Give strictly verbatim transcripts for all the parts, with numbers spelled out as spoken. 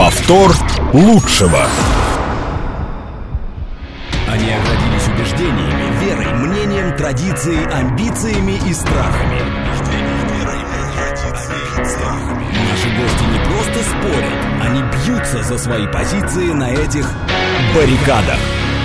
Повтор лучшего. Они оградились убеждениями, верой, мнением, традицией, амбициями и страхами. Наши гости не просто спорят, они бьются за свои позиции на этих баррикадах.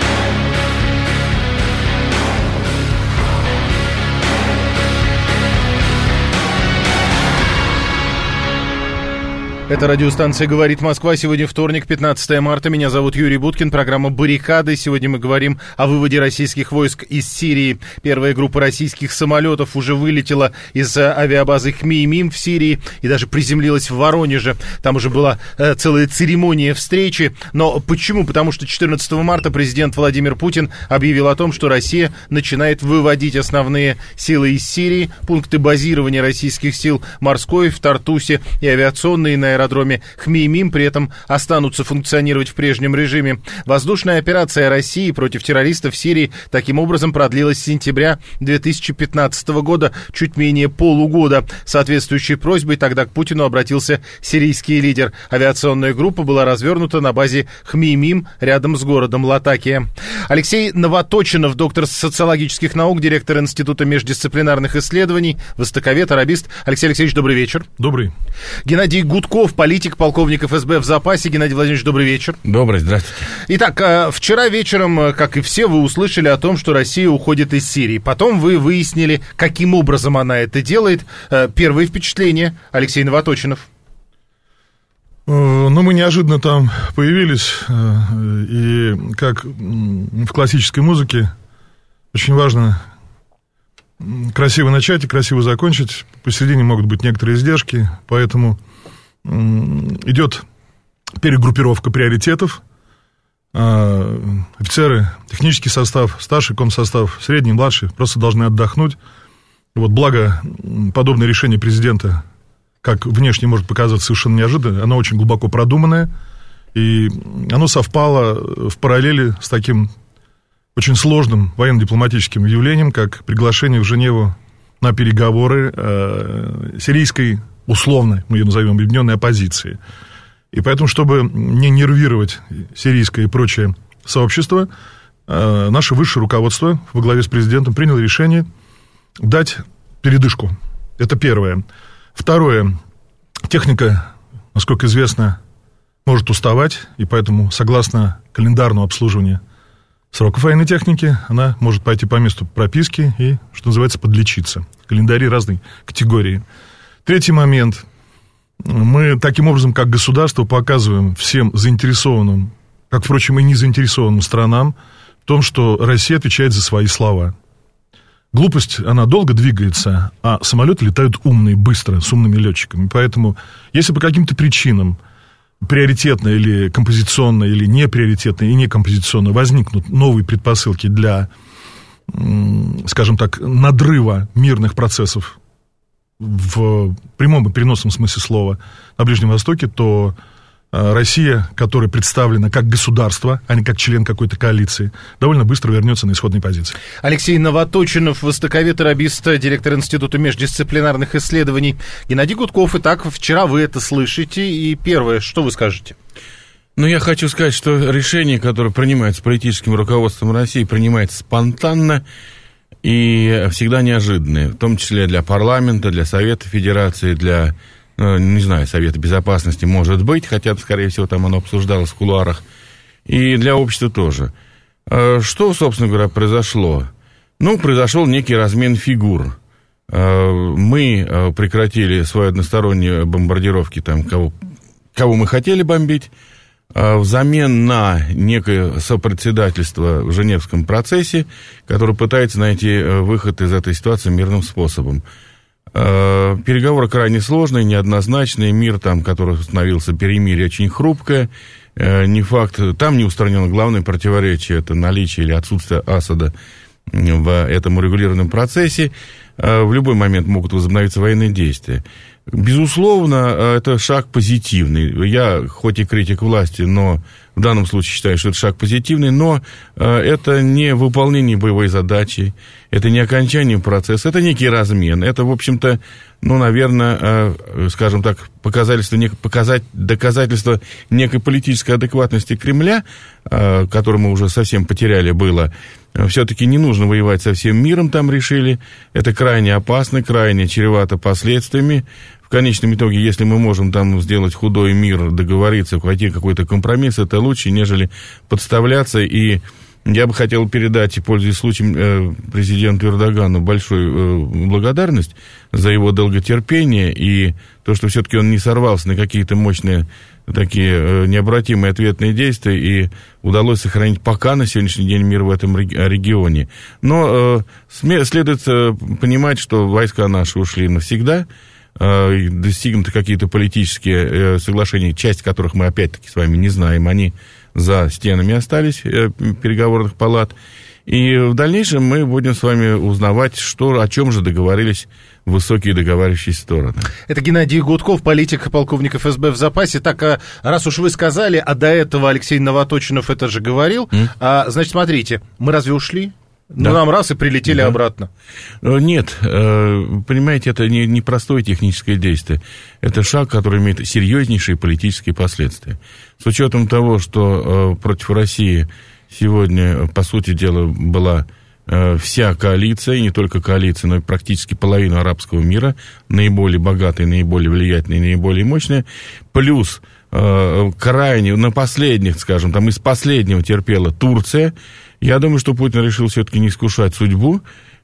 Это радиостанция «Говорит Москва». Сегодня вторник, пятнадцатое марта. Меня зовут Юрий Буткин. Программа «Баррикады». Сегодня мы говорим о выводе российских войск из Сирии. Первая группа российских самолетов уже вылетела из авиабазы Хмеймим в Сирии и даже приземлилась в Воронеже. Там уже была э, целая церемония встречи. Но почему? Потому что четырнадцатого марта президент Владимир Путин объявил о том, что Россия начинает выводить основные силы из Сирии. Пункты базирования российских сил морской в Тартусе и авиационные на аэродроме Хмеймим при этом останутся функционировать в прежнем режиме. Воздушная операция России против террористов в Сирии таким образом продлилась с сентября две тысячи пятнадцатого года, чуть менее полугода. Соответствующей просьбой тогда к Путину обратился сирийский лидер. Авиационная группа была развернута на базе Хмеймим рядом с городом Латакия. Алексей Новоточинов, доктор социологических наук, директор Института междисциплинарных исследований, востоковед, арабист. Алексей Алексеевич, добрый вечер. Добрый. Геннадий Гудков, политик, полковник эф эс бэ в запасе. Геннадий Владимирович, добрый вечер. Добрый, здравствуйте. Итак, вчера вечером, как и все, вы услышали о том, что Россия уходит из Сирии. Потом вы выяснили, каким образом она это делает. Первые впечатления, Алексей Новоточинов. Ну, мы неожиданно там появились, и как в классической музыке очень важно красиво начать и красиво закончить. Посередине могут быть некоторые издержки, поэтому идет перегруппировка приоритетов. Офицеры, технический состав, старший комсостав, средний, младший просто должны отдохнуть. Вот благо подобное решение президента, как внешне может показаться совершенно неожиданно, оно очень глубоко продуманное, и оно совпало в параллели с таким очень сложным военно-дипломатическим явлением, как приглашение в Женеву на переговоры э, сирийской, условно, мы ее назовем, объединенной оппозиции. И поэтому, чтобы не нервировать сирийское и прочее сообщество, э, наше высшее руководство во главе с президентом приняло решение дать передышку. Это первое. Второе. Техника, насколько известно, может уставать, и поэтому, согласно календарному обслуживанию сроков военной техники, она может пойти по месту прописки и, что называется, подлечиться. Календари разной категории. Третий момент. Мы таким образом, как государство, показываем всем заинтересованным, как, впрочем, и не заинтересованным странам, в том, что Россия отвечает за свои слова. Глупость, она долго двигается, а самолеты летают умные, быстро, с умными летчиками. Поэтому, если по каким-то причинам приоритетно или композиционно, или неприоритетно и некомпозиционно возникнут новые предпосылки для, скажем так, надрыва мирных процессов в прямом и переносном смысле слова на Ближнем Востоке, то Россия, которая представлена как государство, а не как член какой-то коалиции, довольно быстро вернется на исходные позиции. Алексей Новоточинов, востоковед, арабист, директор Института междисциплинарных исследований. Геннадий Гудков. Итак, вчера вы это слышите, и первое, что вы скажете? Ну, я хочу сказать, что решение, которое принимается политическим руководством России, принимается спонтанно и всегда неожиданное, в том числе для парламента, для Совета Федерации, для... Ну, не знаю, Совета Безопасности, может быть, хотя, скорее всего, там оно обсуждалось в кулуарах, и для общества тоже. Что, собственно говоря, произошло? Ну, произошел некий размен фигур. Мы прекратили свои односторонние бомбардировки, там, кого, кого мы хотели бомбить, взамен на некое сопредседательство в Женевском процессе, которое пытается найти выход из этой ситуации мирным способом. Переговоры крайне сложные, неоднозначные. Мир, там, который установился, перемирие очень хрупкое. Не факт, там не устранено главное противоречие, это наличие или отсутствие Асада в этом урегулированном процессе. В любой момент могут возобновиться военные действия. Безусловно, это шаг позитивный. Я, хоть и критик власти, но в данном случае считаю, что это шаг позитивный, но это не выполнение боевой задачи, это не окончание процесса, это некий размен, это, в общем-то, ну, наверное, скажем так, показательство, показать, доказательство некой политической адекватности Кремля, которое мы уже совсем потеряли было. Все-таки не нужно воевать со всем миром, там решили. Это крайне опасно, крайне чревато последствиями. В конечном итоге, если мы можем там сделать худой мир, договориться, войти в какой-то компромисс, это лучше, нежели подставляться. И я бы хотел передать, пользуясь случаем, президенту Эрдогану большую благодарность за его долготерпение и то, что все-таки он не сорвался на какие-то мощные такие необратимые ответные действия, и удалось сохранить пока на сегодняшний день мир в этом регионе. Но э, следует понимать, что войска наши ушли навсегда, э, достигнуты какие-то политические э, соглашения, часть которых мы опять-таки с вами не знаем, они за стенами остались э, переговорных палат. И в дальнейшем мы будем с вами узнавать, что, о чем же договорились высокие договаривающиеся стороны. Это Геннадий Гудков, политик, полковник эф эс бэ в запасе. Так, раз уж вы сказали, а до этого Алексей Новоточинов это же говорил, mm. а, значит, смотрите, мы разве ушли? Да. Ну, нам раз и прилетели да. обратно. Нет, понимаете, это не, не простое техническое действие. Это шаг, который имеет серьезнейшие политические последствия. С учетом того, что против России сегодня, по сути дела, была вся коалиция, и не только коалиция, но и практически половина арабского мира, наиболее богатая, наиболее влиятельная, наиболее мощная, плюс э, крайне, на последних, скажем, там из последнего терпела Турция. Я думаю, что Путин решил все-таки не искушать судьбу,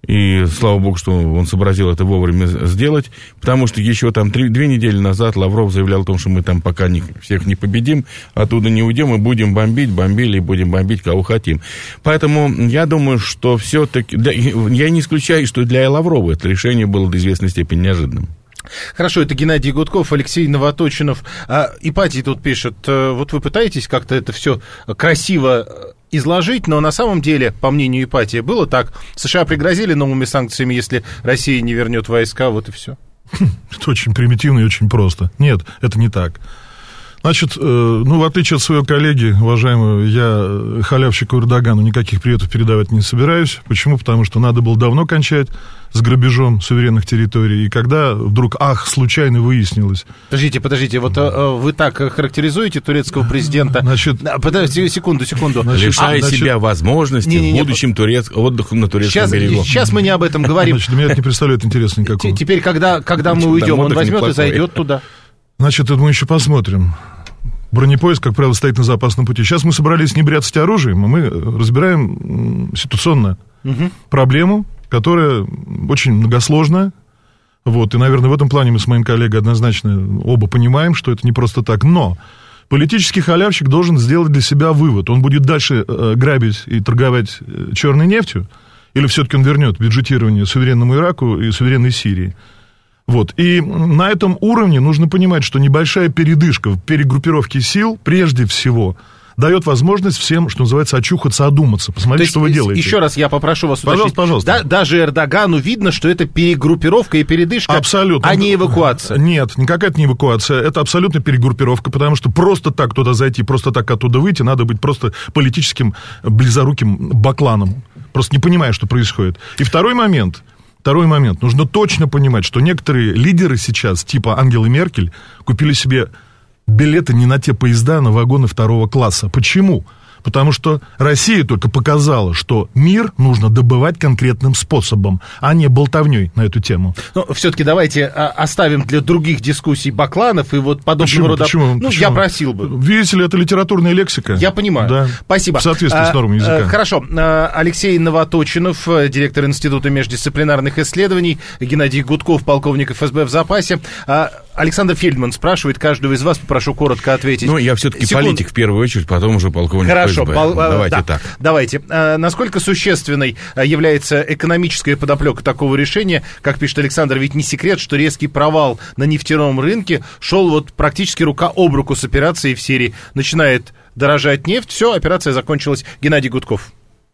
и слава богу, что он сообразил это вовремя сделать, потому что еще там три, две недели назад Лавров заявлял о том, что мы там пока не, всех не победим, оттуда не уйдем, и будем бомбить, бомбили, и будем бомбить, кого хотим. Поэтому я думаю, что все-таки, да, я не исключаю, что для Лаврова это решение было до известной степени неожиданным. Хорошо, это Геннадий Гудков, Алексей Новоточинов. А, Ипатий тут пишет, вот вы пытаетесь как-то это все красиво изложить, но на самом деле, по мнению Ипатия, было так. США пригрозили новыми санкциями, если Россия не вернет войска, вот и все. Это очень примитивно и очень просто. Нет, это не так. Значит, ну, в отличие от своего коллеги, уважаемого, я халявщику Эрдогану никаких приветов передавать не собираюсь. Почему? Потому что надо было давно кончать с грабежом суверенных территорий. И когда вдруг, ах, случайно выяснилось... Подождите, подождите, вот а, вы так характеризуете турецкого президента... Значит... Подождите, секунду, секунду. Значит, Лишая а, себя значит... возможности не, не, не, в будущем турец... отдыху на турецком сейчас, берегу. Сейчас мы не об этом говорим. Значит, для меня это не представляет интереса никакого. Теперь, когда, когда мы уйдем, он возьмет и зайдет туда. Значит, это мы еще посмотрим. Бронепоезд, как правило, стоит на запасном пути. Сейчас мы собрались не бряцать оружием, а мы разбираем ситуационно угу. проблему, которая очень многосложная. Вот, и, наверное, в этом плане мы с моим коллегой однозначно оба понимаем, что это не просто так. Но политический халявщик должен сделать для себя вывод. Он будет дальше э, грабить и торговать черной нефтью, или все-таки он вернет бюджетирование суверенному Ираку и суверенной Сирии. Вот. И на этом уровне нужно понимать, что небольшая передышка в перегруппировке сил, прежде всего, дает возможность всем, что называется, очухаться, одуматься. Посмотрите, что вы делаете. Еще раз я попрошу вас уточнить. Пожалуйста, пожалуйста. Да, даже Эрдогану видно, что это перегруппировка и передышка, абсолютно. А не эвакуация. Нет, никакая это не эвакуация. Это абсолютно перегруппировка, потому что просто так туда зайти, просто так оттуда выйти, надо быть просто политическим близоруким бакланом. Просто не понимая, что происходит. И второй момент... Второй момент. Нужно точно понимать, что некоторые лидеры сейчас, типа Ангелы Меркель, купили себе билеты не на те поезда, а на вагоны второго класса. Почему? Потому что Россия только показала, что мир нужно добывать конкретным способом, а не болтовней на эту тему. Но все-таки давайте оставим для других дискуссий бакланов и вот подобного почему, рода... Почему? Ну, почему? Я просил бы. Видите ли, это литературная лексика. Я понимаю. Да. Спасибо. В соответствии с нормами языка. Хорошо. Алексей Новоточинов, директор Института междисциплинарных исследований, Геннадий Гудков, полковник эф эс бэ в запасе. Александр Фельдман спрашивает, каждого из вас попрошу коротко ответить. Ну, я все-таки Секунду. политик в первую очередь, потом уже полковник Хорошо, эф эс бэ. Пол... Давайте да. так. Давайте. Насколько существенной является экономическая подоплека такого решения? Как пишет Александр, ведь не секрет, что резкий провал на нефтяном рынке шел вот практически рука об руку с операцией в Сирии. Начинает дорожать нефть, все, операция закончилась. Геннадий Гудков.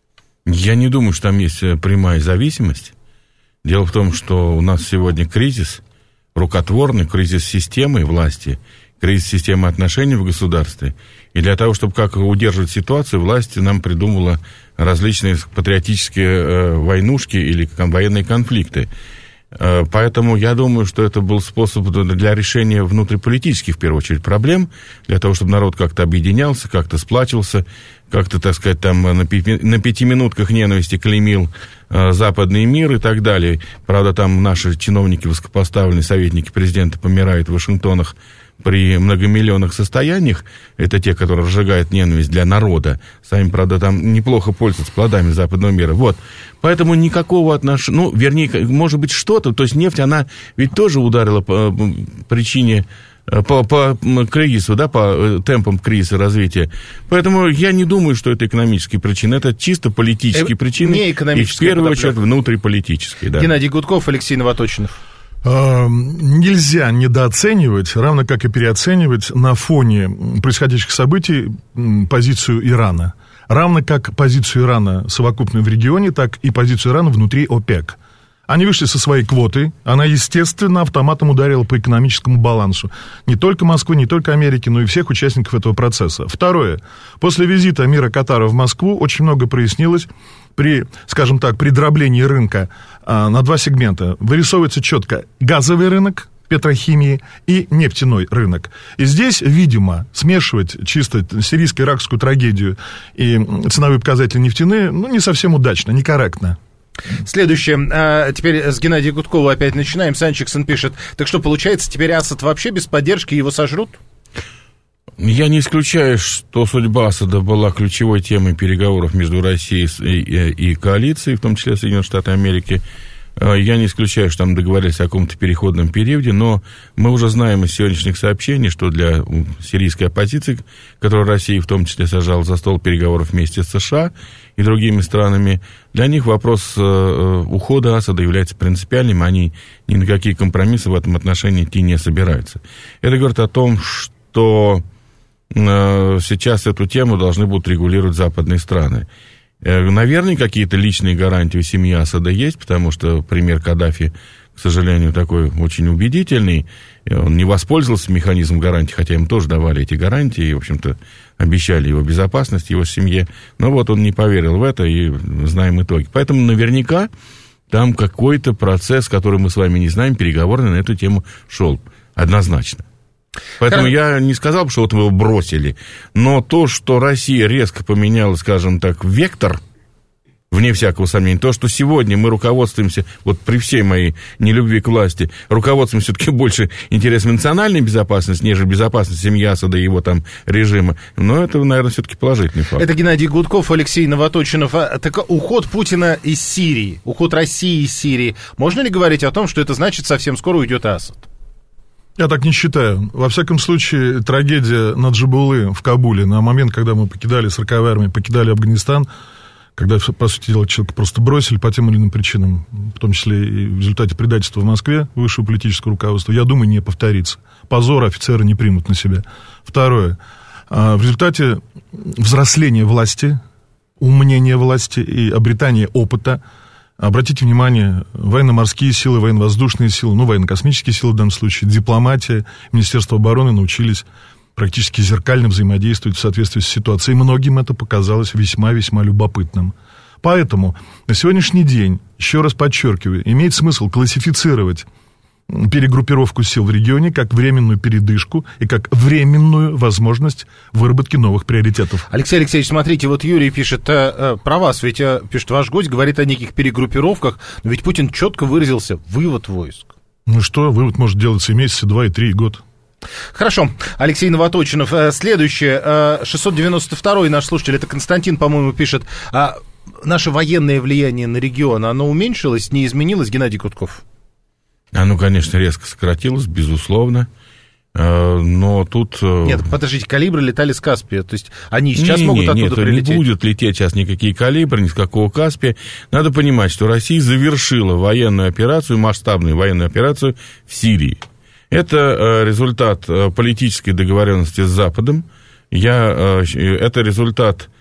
Я не думаю, что там есть прямая зависимость. Дело в том, что у нас сегодня кризис, рукотворный кризис системы власти, кризис системы отношений в государстве. И для того, чтобы как удерживать ситуацию, власть нам придумала различные патриотические э, войнушки или военные конфликты. Э, поэтому я думаю, что это был способ для решения внутриполитических, в первую очередь, проблем, для того, чтобы народ как-то объединялся, как-то сплачивался, как-то, так сказать, там на, пи- на пятиминутках ненависти клеймил э, западный мир и так далее. Правда, там наши чиновники, высокопоставленные советники президента помирают в Вашингтонах при многомиллионных состояниях. Это те, которые разжигают ненависть для народа. Сами, правда, там неплохо пользуются плодами западного мира. Вот. Поэтому никакого отношения... Ну, вернее, может быть, что-то... То есть нефть, она ведь тоже ударила по причине... По, по кризису, да, по темпам кризиса развития. Поэтому я не думаю, что это экономические причины. Это чисто политические э, причины. Не экономические. И в первую очередь внутриполитические. Да. Геннадий Гудков, Алексей Новоточинов. Нельзя недооценивать, равно как и переоценивать на фоне происходящих событий позицию Ирана. Равно как позицию Ирана совокупную в регионе, так и позицию Ирана внутри ОПЕК. Они вышли со своей квоты, она, естественно, автоматом ударила по экономическому балансу. Не только Москвы, не только Америки, но и всех участников этого процесса. Второе. После визита Амира Катара в Москву очень много прояснилось при, скажем так, при дроблении рынка а, на два сегмента. Вырисовывается четко газовый рынок петрохимии и нефтяной рынок. И здесь, видимо, смешивать чисто сирийско-иракскую трагедию и ценовые показатели нефтяные, ну, не совсем удачно, некорректно. Следующее. А, теперь с Геннадия Гудкова опять начинаем. Санчиксон пишет. Так что, получается, теперь Асад вообще без поддержки, его сожрут? Я не исключаю, что судьба Асада была ключевой темой переговоров между Россией и, и, и коалицией, в том числе Соединенных Штатов Америки. Я не исключаю, что там договорились о каком-то переходном периоде, но мы уже знаем из сегодняшних сообщений, что для сирийской оппозиции, которую Россия в том числе сажала за стол переговоров вместе с США и другими странами, для них вопрос ухода Асада является принципиальным, они ни на какие компромиссы в этом отношении идти не собираются. Это говорит о том, что сейчас эту тему должны будут регулировать западные страны. Наверное, какие-то личные гарантии у семьи Асада есть, потому что пример Каддафи, к сожалению, такой очень убедительный. Он не воспользовался механизмом гарантий, хотя им тоже давали эти гарантии, и, в общем-то, обещали его безопасность, его семье. Но вот он не поверил в это, и знаем итоги. Поэтому наверняка там какой-то процесс, который мы с вами не знаем, переговорный на эту тему шел. Однозначно. Поэтому Хорошо. Я не сказал бы, что вот мы его бросили, но то, что Россия резко поменяла, скажем так, вектор, вне всякого сомнения, то, что сегодня мы руководствуемся, вот при всей моей нелюбви к власти, руководствуемся все-таки больше интересом национальной безопасности, нежели безопасности семьи Асада и его там режима, но это, наверное, все-таки положительный факт. Это Геннадий Гудков, Алексей Новоточинов. А, так уход Путина из Сирии, уход России из Сирии, можно ли говорить о том, что это значит, совсем скоро уйдет Асад? Я так не считаю. Во всяком случае, трагедия Наджибуллы в Кабуле, на момент, когда мы покидали сороковую армию, покидали Афганистан, когда, по сути дела, человека просто бросили по тем или иным причинам, в том числе и в результате предательства в Москве высшего политического руководства, я думаю, не повторится. Позор офицеры не примут на себя. Второе. В результате взросления власти, умнения власти и обретания опыта, обратите внимание, военно-морские силы, военно-воздушные силы, ну, военно-космические силы в данном случае, дипломатия, Министерство обороны научились практически зеркально взаимодействовать в соответствии с ситуацией. Многим это показалось весьма-весьма любопытным. Поэтому на сегодняшний день, еще раз подчеркиваю, имеет смысл классифицировать перегруппировку сил в регионе как временную передышку и как временную возможность выработки новых приоритетов. Алексей Алексеевич, смотрите, вот Юрий пишет э, э, про вас, ведь э, пишет, ваш гость говорит о неких перегруппировках, но ведь Путин четко выразился: вывод войск. Ну что, вывод может делаться и месяца, два, и три, и год. Хорошо. Алексей Новоточинов. Следующее. шестьсот девяносто второй наш слушатель, это Константин, по-моему, пишет. Наше военное влияние на регион, оно уменьшилось, не изменилось, Геннадий Гудков? Оно, конечно, резко сократилось, безусловно. Но тут... Нет, подождите, калибры летали с Каспия, то есть они сейчас не, могут не, оттуда нет, прилететь? Не будет лететь сейчас никакие калибры, ни с какого Каспия. Надо понимать, что Россия завершила военную операцию, масштабную военную операцию в Сирии. Это результат политической договоренности с Западом. Я, это результат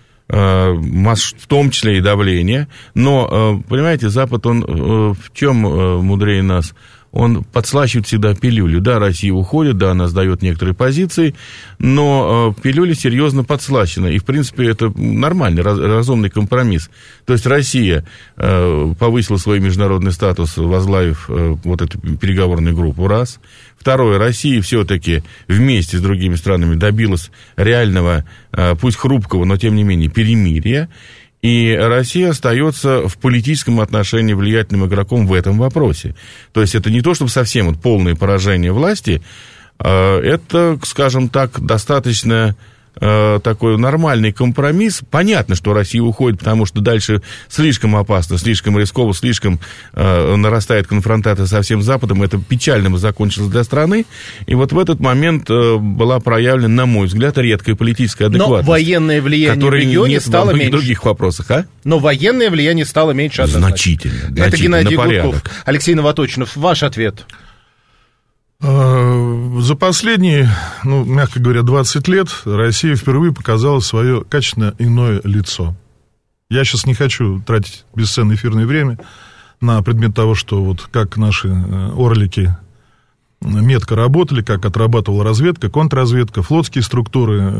в том числе и давления. Но, понимаете, Запад, он в чем мудрее нас? он подслащивает всегда пилюлю. Да, Россия уходит, да, она сдает некоторые позиции, но э, пилюля серьезно подслащена. И, в принципе, это нормальный, раз, разумный компромисс. То есть Россия э, повысила свой международный статус, возглавив э, вот эту переговорную группу, раз. Второе, Россия все-таки вместе с другими странами добилась реального, э, пусть хрупкого, но тем не менее, перемирия. И Россия остается в политическом отношении влиятельным игроком в этом вопросе. То есть это не то, чтобы совсем вот полное поражение власти, это, скажем так, достаточно такой нормальный компромисс. Понятно, что Россия уходит, потому что дальше слишком опасно, слишком рисково, слишком э, нарастает конфронтация со всем Западом. Это печально бы закончилось для страны. И вот в этот момент э, была проявлена, на мой взгляд, редкая политическая адекватность. Но военное влияние в регионе стало меньше. В других вопросах, а? Но военное влияние стало меньше однозначно. Значительно. Это значительно, Геннадий Гудков. Алексей Новоточинов, ваш ответ. За последние, ну, мягко говоря, двадцать лет Россия впервые показала свое качественно иное лицо. Я сейчас не хочу тратить бесценное эфирное время на предмет того, что вот как наши орлики метко работали, как отрабатывала разведка, контрразведка, флотские структуры.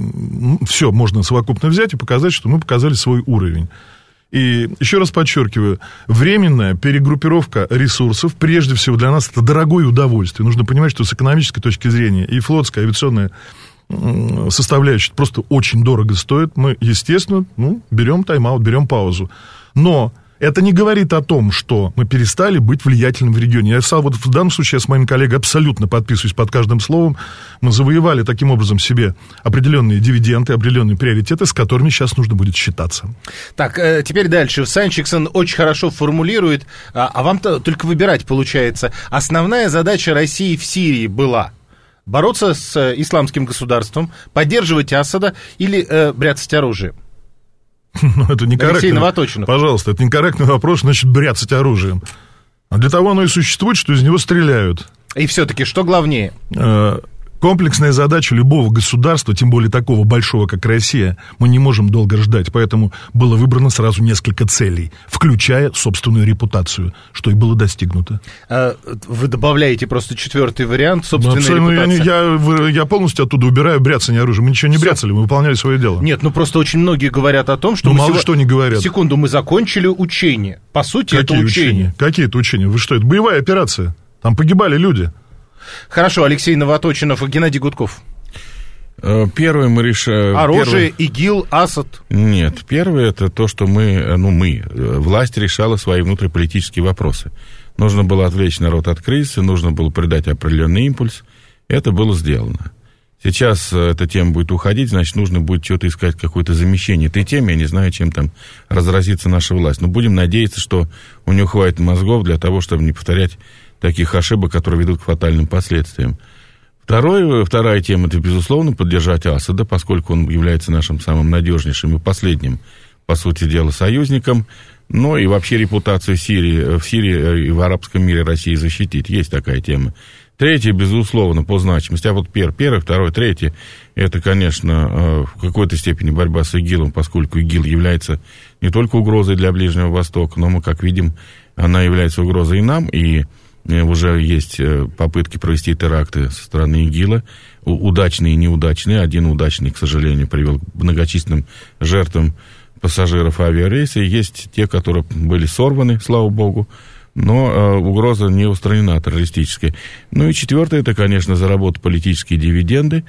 Все можно совокупно взять и показать, что мы показали свой уровень. И еще раз подчеркиваю, временная перегруппировка ресурсов, прежде всего для нас, это дорогое удовольствие. Нужно понимать, что с экономической точки зрения и флотская, и авиационная составляющая просто очень дорого стоит. Мы, естественно, ну, берем тайм-аут, берем паузу. Но это не говорит о том, что мы перестали быть влиятельным в регионе. Я стал, вот в данном случае я с моим коллегой абсолютно подписываюсь под каждым словом. Мы завоевали таким образом себе определенные дивиденды, определенные приоритеты, с которыми сейчас нужно будет считаться. Так, теперь дальше. Санчиксон очень хорошо формулирует, а вам-то только выбирать получается. Основная задача России в Сирии была бороться с исламским государством, поддерживать Асада или э, бряцать оружием? Ну, это некорректно. Алексей Новоточинов. Пожалуйста, это некорректный вопрос, значит, бряцать оружием. А для того оно и существует, что из него стреляют. И все-таки, что главнее? Комплексная задача любого государства, тем более такого большого, как Россия, мы не можем долго ждать. Поэтому было выбрано сразу несколько целей, включая собственную репутацию, что и было достигнуто. А вы добавляете просто четвертый вариант, собственная ну, репутация. Я, я, я полностью оттуда убираю бряцание оружия. Мы ничего не Все. бряцали, мы выполняли свое дело. Нет, ну просто очень многие говорят о том, что... Ну, мы мало сего... что не говорят. Секунду, мы закончили учение. По сути, Какие это учение. учения? Какие это учения? Вы что, это боевая операция. Там погибали люди. Хорошо, Алексей Новоточинов и Геннадий Гудков. Первое мы решаем... Оружие, первый... ИГИЛ, Асад? Нет, первое это то, что мы, ну мы, власть решала свои внутриполитические вопросы. Нужно было отвлечь народ от кризиса, нужно было придать определенный импульс. Это было сделано. Сейчас эта тема будет уходить, значит, нужно будет что-то искать, какое-то замещение этой темы. Я не знаю, чем там разразится наша власть. Но будем надеяться, что у нее хватит мозгов для того, чтобы не повторять таких ошибок, которые ведут к фатальным последствиям. Второе, вторая тема, это, безусловно, поддержать Асада, поскольку он является нашим самым надежнейшим и последним, по сути дела, союзником, но и вообще репутацию Сирии, в Сирии и в арабском мире России защитить. Есть такая тема. Третье, безусловно, по значимости. А вот пер, первое, второе, третье, это, конечно, в какой-то степени борьба с ИГИЛом, поскольку ИГИЛ является не только угрозой для Ближнего Востока, но мы, как видим, она является угрозой и нам, и уже есть попытки провести теракты со стороны ИГИЛа, удачные и неудачные. Один удачный, к сожалению, привел к многочисленным жертвам пассажиров авиарейса. Есть те, которые были сорваны, слава богу, но угроза не устранена террористическая. Ну и четвертое, это, конечно, заработать политические дивиденды.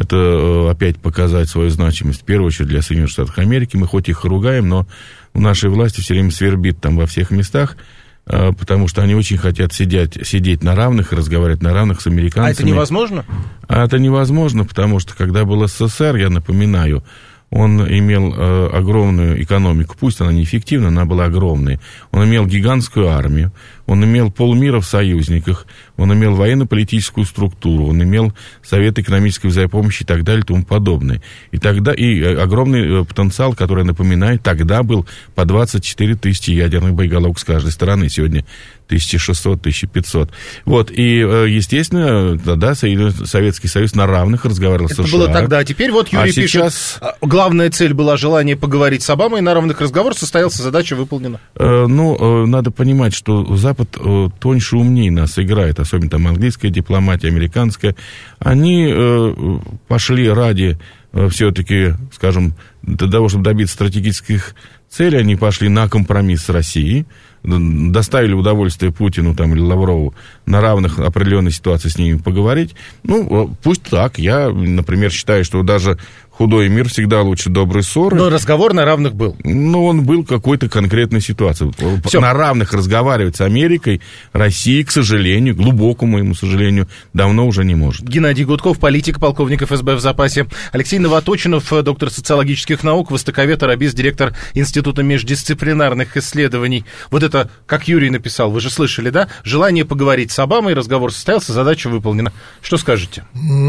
Это опять показать свою значимость, в первую очередь, для Соединенных Штатов Америки. Мы хоть их ругаем, но у нашей власти все время свербит там во всех местах, потому что они очень хотят сидеть, сидеть на равных и разговаривать на равных с американцами. А это невозможно? А это невозможно, потому что, когда был СССР, я напоминаю, он имел э, огромную экономику, пусть она неэффективна, она была огромной. Он имел гигантскую армию, он имел полмира в союзниках, он имел военно-политическую структуру, он имел Совет экономической взаимопомощи и так далее и тому подобное. И тогда и огромный потенциал, который, напоминаю, тогда был по двадцать четыре тысячи ядерных боеголовок с каждой стороны, сегодня тысяча шестьсот — тысяча пятьсот. Вот, и, естественно, тогда Советский Союз на равных разговаривал с США. Это было тогда, а теперь вот Юрий а пишет, сейчас... главная цель была желание поговорить с Обамой, на равных разговорах состоялся, задача выполнена. Э, ну, э, надо понимать, что Запад Запад э, тоньше, умнее нас играет, особенно там английская дипломатия, американская. Они э, пошли ради э, все-таки, скажем, для того, чтобы добиться стратегических целей, они пошли на компромисс с Россией, доставили удовольствие Путину там, или Лаврову на равных определенной ситуации с ними поговорить. Ну, пусть так. Я, например, считаю, что даже худой мир всегда лучше доброй ссоры. Но разговор на равных был. Ну, он был в какой-то конкретной ситуации. Всё. На равных разговаривать с Америкой Россия, к сожалению, глубокому моему сожалению, давно уже не может. Геннадий Гудков, политик, полковник эф эс бэ в запасе. Алексей Новоточинов, доктор социологических наук, востоковед, арабист, директор Института междисциплинарных исследований. Вот это, как Юрий написал, вы же слышали, да? Желание поговорить с Обамой, разговор состоялся, задача выполнена. Что скажете?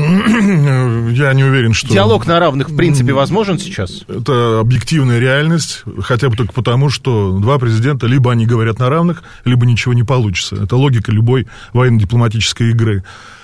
Я не уверен, что... Диалог на равных, в принципе, возможен сейчас? Это объективная реальность, хотя бы только потому, что два президента, либо они говорят на равных, либо ничего не получится. Это логика любой военно-дипломатической игры.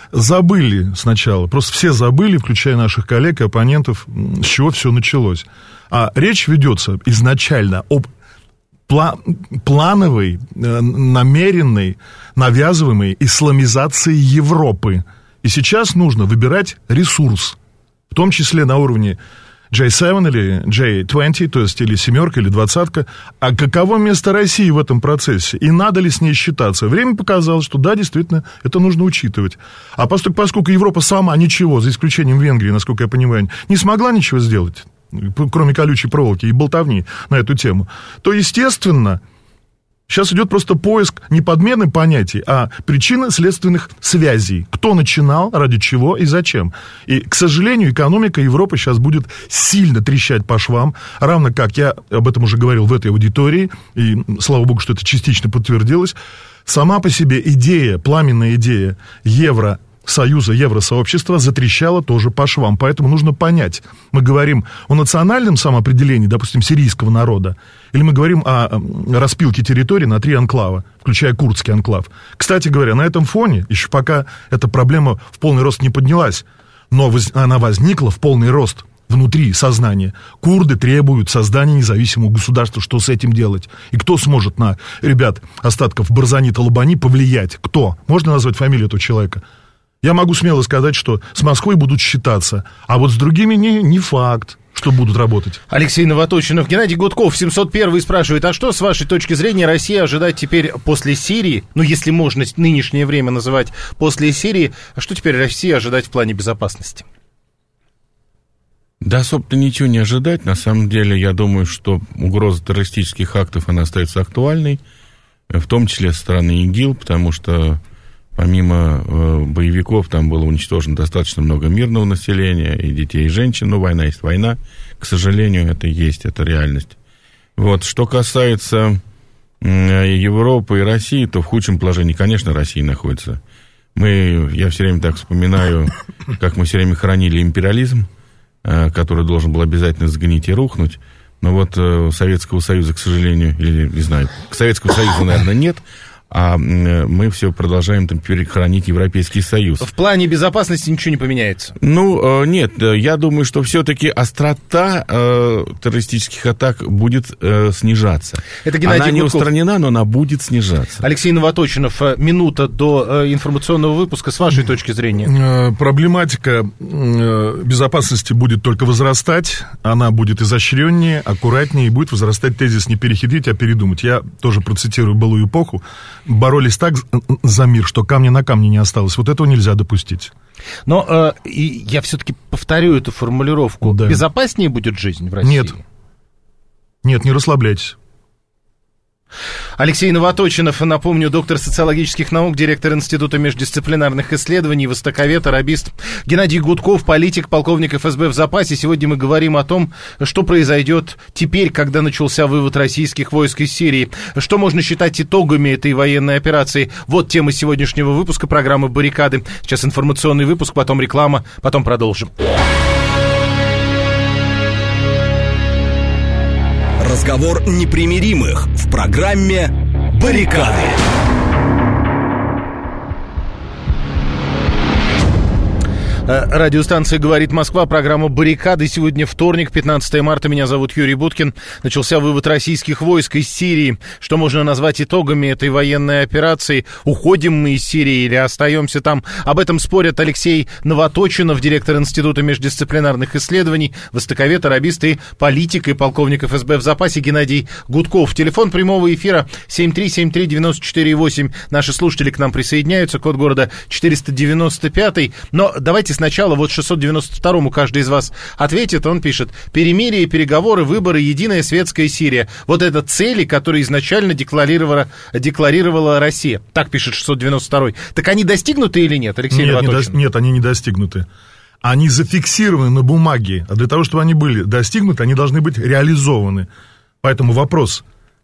Забыли сначала, просто все забыли, включая наших коллег и оппонентов, с чего все началось. А речь ведется изначально об пла- плановой, намеренной, навязываемой исламизации Европы. И сейчас нужно выбирать ресурс. В том числе на уровне джей семь или джей двадцать, то есть или семерка, или двадцатка. А каково место России в этом процессе? И надо ли с ней считаться? Время показало, что да, действительно, это нужно учитывать. А поскольку, поскольку Европа сама ничего, за исключением Венгрии, насколько я понимаю, не смогла ничего сделать, кроме колючей проволоки и болтовни на эту тему, то, естественно, сейчас идет просто поиск не подмены понятий, а причинно-следственных связей. Кто начинал, ради чего и зачем. И, к сожалению, экономика Европы сейчас будет сильно трещать по швам, равно как я об этом уже говорил в этой аудитории, и слава богу, что это частично подтвердилось. Сама по себе идея, пламенная идея евро Союза, Евросообщества затрещало тоже по швам. Поэтому нужно понять, мы говорим о национальном самоопределении, допустим, сирийского народа, или мы говорим о распилке территории на три анклава, включая курдский анклав. Кстати говоря, на этом фоне, еще пока эта проблема в полный рост не поднялась, но воз, она возникла в полный рост внутри сознания. Курды требуют создания независимого государства. Что с этим делать? И кто сможет на, ребят, остатков Барзани-Талабани повлиять? Кто? Можно назвать фамилию этого человека? Я могу смело сказать, что с Москвой будут считаться, а вот с другими не, не факт, что будут работать. Алексей Новоточинов. Геннадий Гудков, семьсот первый, спрашивает, а что, с вашей точки зрения, Россия ожидать теперь после Сирии, ну, если можно нынешнее время называть после Сирии, а что теперь Россия ожидать в плане безопасности? Да, собственно, ничего не ожидать. На самом деле, я думаю, что угроза террористических актов, она остается актуальной, в том числе со стороны ИГИЛ, потому что помимо э, боевиков, там было уничтожено достаточно много мирного населения, и детей, и женщин. Ну, война есть война. К сожалению, это есть, это реальность. Вот. Что касается э, Европы и России, то в худшем положении, конечно, Россия находится. Мы, я все время так вспоминаю, как мы все время хранили империализм, э, который должен был обязательно сгнить и рухнуть. Но вот э, Советского Союза, к сожалению, или, не знаю, Советского Союза, наверное, нет, а мы все продолжаем там хранить Европейский Союз. В плане безопасности ничего не поменяется? Ну, нет, я думаю, что все-таки острота э, террористических атак будет э, снижаться. Это Геннадий она не Гудков. устранена, но она будет снижаться. Алексей Новоточинов, минута до э, информационного выпуска, с вашей точки зрения. Проблематика э, безопасности будет только возрастать, она будет изощреннее, аккуратнее, и будет возрастать тезис не перехитрить, а передумать. Я тоже процитирую былую эпоху. Боролись так за мир, что камня на камне не осталось. Вот этого нельзя допустить. Но э, и я все-таки повторю эту формулировку. Да. Безопаснее будет жизнь в России? Нет. Нет, не расслабляйтесь. Алексей Новоточинов, напомню, доктор социологических наук, директор Института междисциплинарных исследований, востоковед, арабист. Геннадий Гудков, политик, полковник эф эс бэ в запасе. Сегодня мы говорим о том, что произойдет теперь, когда начался вывод российских войск из Сирии. Что можно считать итогами этой военной операции? Вот тема сегодняшнего выпуска программы «Баррикады». Сейчас информационный выпуск, потом реклама, потом продолжим. Разговор непримиримых в программе «Баррикады». Радиостанция «Говорит Москва», программа «Баррикады». Сегодня вторник, пятнадцатое марта. Меня зовут Юрий Буткин. Начался вывод российских войск из Сирии. Что можно назвать итогами этой военной операции? Уходим мы из Сирии или остаемся там? Об этом спорят Алексей Новоточинов, директор Института междисциплинарных исследований, востоковед, арабист и политик, и полковник эф эс бэ в запасе Геннадий Гудков. Телефон прямого эфира семь три семь три девять четыре восемь. Наши слушатели к нам присоединяются. Код города четыреста девяносто пять. Но давайте сначала вот шестьсот девяносто второму каждый из вас ответит. Он пишет: перемирие, переговоры, выборы, единая светская Сирия. Вот это цели, которые изначально декларировала, декларировала Россия. Так пишет шестьсот девяносто второй. Так они достигнуты или нет, Алексей нет, Новоточинов? Не до... нет, они не достигнуты. Они зафиксированы на бумаге. А для того, чтобы они были достигнуты, они должны быть реализованы. Поэтому вопрос.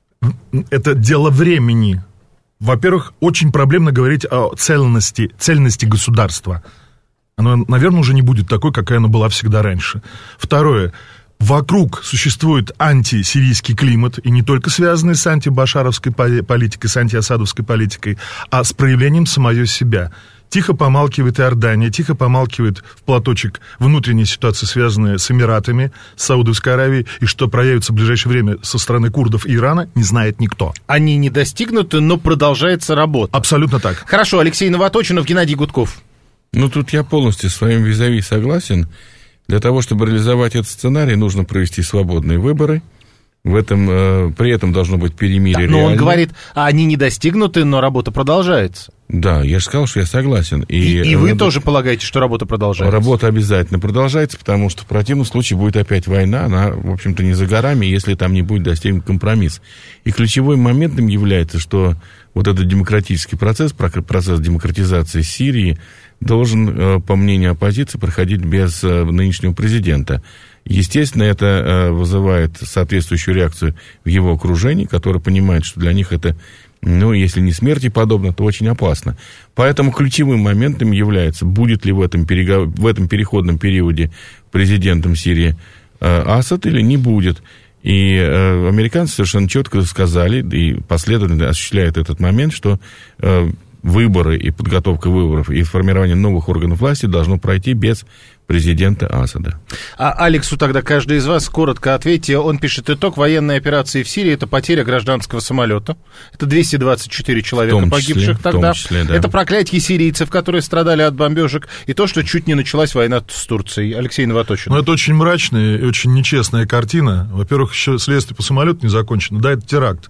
Это дело времени. Во-первых, очень проблемно говорить о цельности, цельности государства. Оно, наверное, уже не будет такой, какая оно была всегда раньше. Второе. Вокруг существует антисирийский климат, и не только связанный с антибашаровской политикой, с антиасадовской политикой, а с проявлением самого себя. Тихо помалкивает Иордания, тихо помалкивает в платочек внутренняя ситуация, связанная с Эмиратами, с Саудовской Аравией, и что проявится в ближайшее время со стороны курдов и Ирана, не знает никто. Они не достигнуты, но продолжается работа. Абсолютно так. Хорошо, Алексей Новоточинов, Геннадий Гудков. Ну, тут я полностью с своим визави согласен. Для того, чтобы реализовать этот сценарий, нужно провести свободные выборы. В этом, э, при этом должно быть перемирие. Да, но реально. он говорит, а они не достигнуты, но работа продолжается. Да, я же сказал, что я согласен. И, и, и вы работа, тоже полагаете, что работа продолжается? Работа обязательно продолжается, потому что в противном случае будет опять война. Она, в общем-то, не за горами, если там не будет достигнут компромисс. И ключевым моментом является, что вот этот демократический процесс, процесс демократизации Сирии, должен, по мнению оппозиции, проходить без нынешнего президента. Естественно, это вызывает соответствующую реакцию в его окружении, которое понимает, что для них это, ну, если не смерти подобно, то очень опасно. Поэтому ключевым моментом является, будет ли в этом, перегов... в этом переходном периоде президентом Сирии Асад или не будет. И американцы совершенно четко сказали, и последовательно осуществляют этот момент, что выборы и подготовка выборов и формирование новых органов власти должно пройти без президента Асада. А Алексу тогда каждый из вас коротко ответьте. Он пишет: итог военной операции в Сирии — это потеря гражданского самолета. Это двести двадцать четыре человека числе, погибших тогда. Числе, да. Это проклятие сирийцев, которые страдали от бомбежек. И то, что чуть не началась война с Турцией. Алексей Новоточинов. Ну, это очень мрачная и очень нечестная картина. Во-первых, еще следствие по самолету не закончено. Да, это теракт.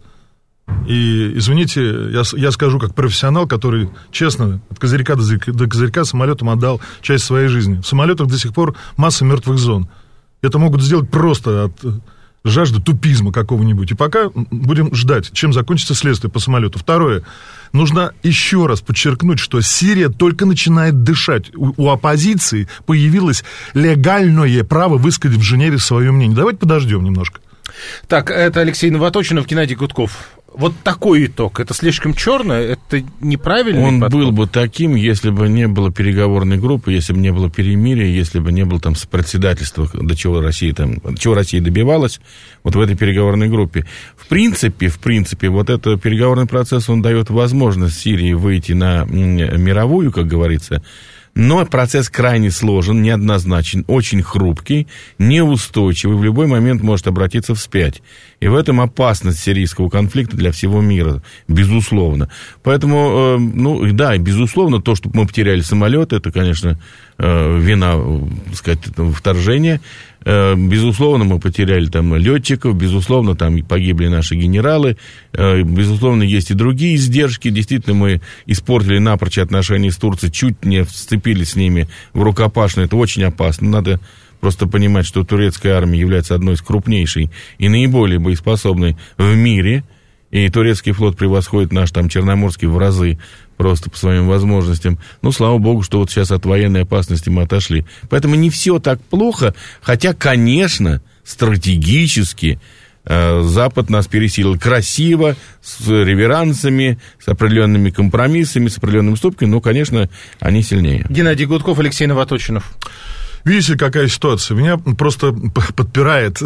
И, извините, я, я скажу как профессионал, который, честно, от козырька до, до козырька самолетом отдал часть своей жизни. В самолетах до сих пор масса мертвых зон. Это могут сделать просто от жажды тупизма какого-нибудь. И пока будем ждать, чем закончится следствие по самолету. Второе. Нужно еще раз подчеркнуть, что Сирия только начинает дышать. У, у оппозиции появилось легальное право высказать в Женеве свое мнение. Давайте подождем немножко. Так, это Алексей Новоточинов, Геннадий Гудков. Вот такой итог. Это слишком черное? Это неправильный Он подход? был бы таким, если бы не было переговорной группы, если бы не было перемирия, если бы не было там сопредседательства, до чего Россия, там, до чего Россия добивалась вот в этой переговорной группе. В принципе, в принципе, вот этот переговорный процесс, он дает возможность Сирии выйти на мировую, как говорится. Но процесс крайне сложен, неоднозначен, очень хрупкий, неустойчивый, в любой момент может обратиться вспять. И в этом опасность сирийского конфликта для всего мира, безусловно. Поэтому, э, ну, да, безусловно, то, что мы потеряли самолет, это, конечно, э, вина, так сказать, вторжения. Э, безусловно, мы потеряли там летчиков, безусловно, там погибли наши генералы, э, безусловно, есть и другие издержки. Действительно, мы испортили напрочь отношения с Турцией, чуть не вцепились с ними в рукопашную. Это очень опасно. Надо просто понимать, что турецкая армия является одной из крупнейшей и наиболее боеспособной в мире. И турецкий флот превосходит наш там Черноморский в разы просто по своим возможностям. Ну, слава богу, что вот сейчас от военной опасности мы отошли. Поэтому не все так плохо, хотя, конечно, стратегически э, Запад нас пересилил красиво, с реверансами, с определенными компромиссами, с определенными уступками, но, конечно, они сильнее. Геннадий Гудков, Алексей Новоточинов. Видите, какая ситуация? Меня просто подпирает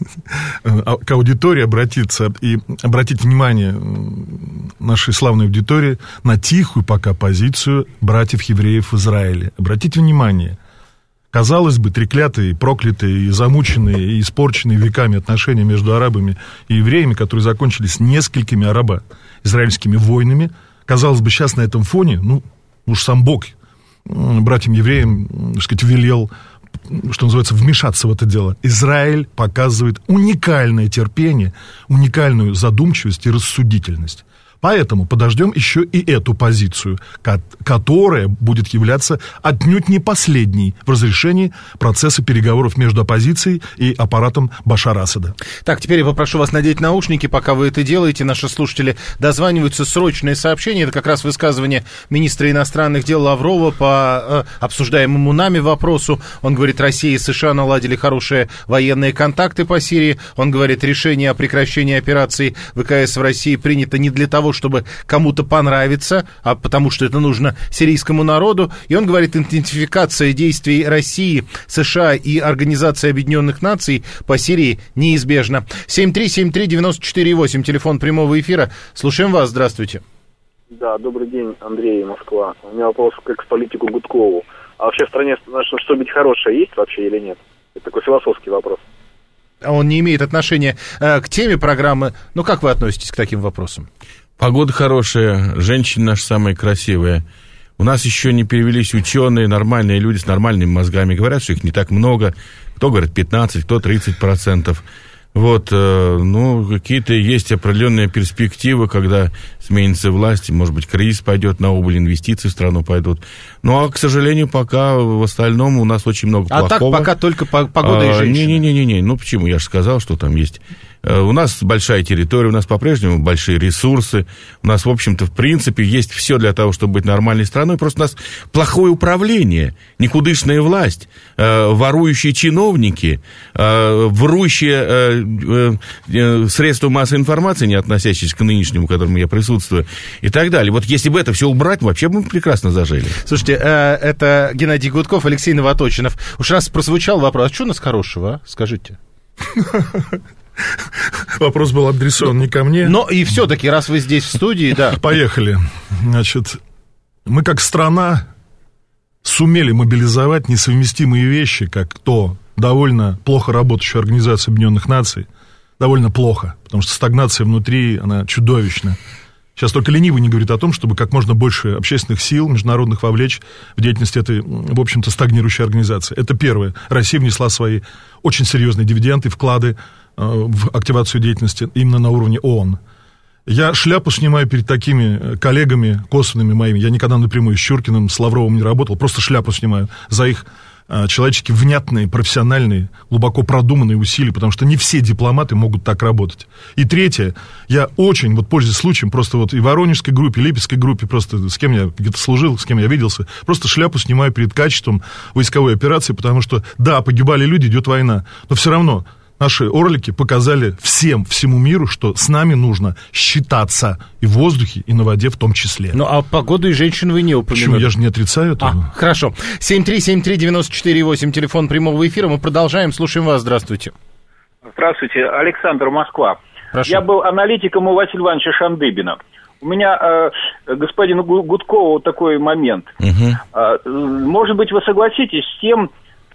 к аудитории обратиться и обратить внимание нашей славной аудитории на тихую пока позицию братьев-евреев в Израиле. Обратите внимание, Казалось бы, треклятые, проклятые, замученные и испорченные веками отношения между арабами и евреями, которые закончились несколькими арабо-израильскими войнами, казалось бы, сейчас на этом фоне, ну, уж сам Бог братьям-евреям, так сказать, велел, что называется, вмешаться в это дело. Израиль показывает уникальное терпение, уникальную задумчивость и рассудительность. Поэтому подождем еще и эту позицию, которая будет являться отнюдь не последней в разрешении процесса переговоров между оппозицией и аппаратом Башара Асада. Так, теперь я попрошу вас надеть наушники, пока вы это делаете. Наши слушатели дозваниваются, срочное сообщение. Это как раз высказывание министра иностранных дел Лаврова по э, обсуждаемому нами вопросу. Он говорит, Россия и США наладили хорошие военные контакты по Сирии. Он говорит, решение о прекращении операции ВКС в России принято не для того, чтобы кому-то понравиться, а потому что это нужно сирийскому народу. И он говорит, интенсификация действий России, США и Организации Объединенных Наций по Сирии неизбежна. семь три семь три девять четыре восемь, телефон прямого эфира. Слушаем вас, здравствуйте. Да, добрый день, Андрей, Москва. У меня вопрос как к политику Гудкову. А вообще в стране что-нибудь хорошее есть вообще или нет? Это такой философский вопрос. Он не имеет отношения э, к теме программы. Ну, как вы относитесь к таким вопросам? Погода хорошая, женщины наши самые красивые. У нас еще не перевелись ученые, нормальные люди с нормальными мозгами. Говорят, что их не так много. Кто говорит пятнадцать, кто тридцать процентов. Вот, э, ну, какие-то есть определенные перспективы, когда сменится власть, может быть, кризис пойдет на убыль, инвестиции в страну пойдут. Ну, а, к сожалению, пока в остальном у нас очень много а плохого. А так пока только погода а, и женщины. Не-не-не, ну почему? Я же сказал, что там есть. У нас большая территория, у нас по-прежнему большие ресурсы, у нас, в общем-то, в принципе, есть все для того, чтобы быть нормальной страной, просто у нас плохое управление, никудышная власть, э, ворующие чиновники, э, ворующие э, э, средства массовой информации, не относящиеся к нынешнему, к которому я присутствую, и так далее. Вот если бы это все убрать, вообще бы мы прекрасно зажили. Слушайте, э, это Геннадий Гудков, Алексей Новоточинов. Уж раз прозвучал вопрос, а что у нас хорошего, а? Скажите. Вопрос был адресован не ко мне. Но и все-таки, раз вы здесь в студии, да. Поехали. Значит, мы как страна сумели мобилизовать несовместимые вещи, как то довольно плохо работающая Организация Объединенных Наций, довольно плохо, потому что стагнация внутри, она чудовищна. Сейчас только ленивый не говорит о том, чтобы как можно больше общественных сил международных вовлечь в деятельность этой, в общем-то, стагнирующей организации. Это первое. Россия внесла свои очень серьезные дивиденды, вклады в активацию деятельности именно на уровне ООН. Я шляпу снимаю перед такими коллегами косвенными моими. Я никогда напрямую с Чуркиным, с Лавровым не работал, просто шляпу снимаю за их человечески внятные, профессиональные, глубоко продуманные усилия, потому что не все дипломаты могут так работать. И третье, я очень, вот пользуясь случаем, просто вот и в Воронежской группе, и Липецкой группе, просто с кем я где-то служил, с кем я виделся, просто шляпу снимаю перед качеством войсковой операции, потому что, да, погибали люди, идет война, но все равно наши орлики показали всем, всему миру, что с нами нужно считаться и в воздухе, и на воде в том числе. Ну, а погоду и женщин вы не упомянули. Почему? Я же не отрицаю этого. А, хорошо. семь три семь три девять четыре восемь, телефон прямого эфира. Мы продолжаем. Слушаем вас. Здравствуйте. Здравствуйте. Александр, Москва. Прошу. Я был аналитиком у Василия Ивановича Шандыбина. У меня, э, господину Гудкову, такой момент. Угу. Э, может быть, вы согласитесь с тем,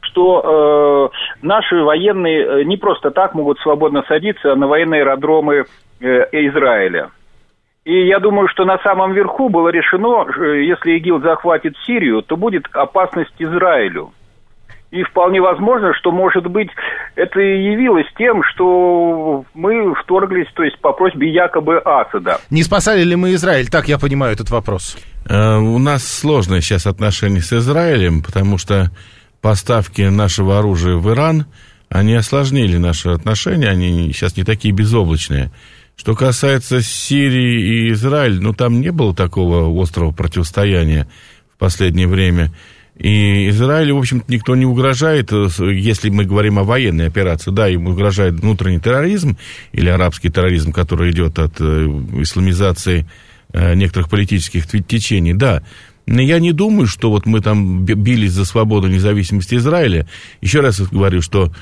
что э, наши военные не просто так могут свободно садиться на военные аэродромы э, Израиля. И я думаю, что на самом верху было решено, если ИГИЛ захватит Сирию, то будет опасность Израилю. И вполне возможно, что, может быть, это и явилось тем, что мы вторглись, то есть по просьбе якобы Асада. Не спасали ли мы Израиль? Так я понимаю этот вопрос. Э, у нас сложные сейчас отношения с Израилем, потому что поставки нашего оружия в Иран, они осложнили наши отношения, они сейчас не такие безоблачные. Что касается Сирии и Израиля, ну, там не было такого острого противостояния в последнее время. И Израилю, в общем-то, никто не угрожает, если мы говорим о военной операции. Да, ему угрожает внутренний терроризм или арабский терроризм, который идет от исламизации некоторых политических течений, да. Я не думаю, что вот мы там бились за свободу и независимость Израиля. Еще раз говорю, что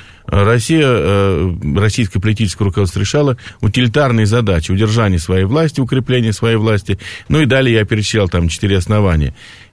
Россия, российское политическое руководство решало утилитарные задачи: удержание своей власти, укрепление своей власти. Ну и далее я перечислял там четыре основания.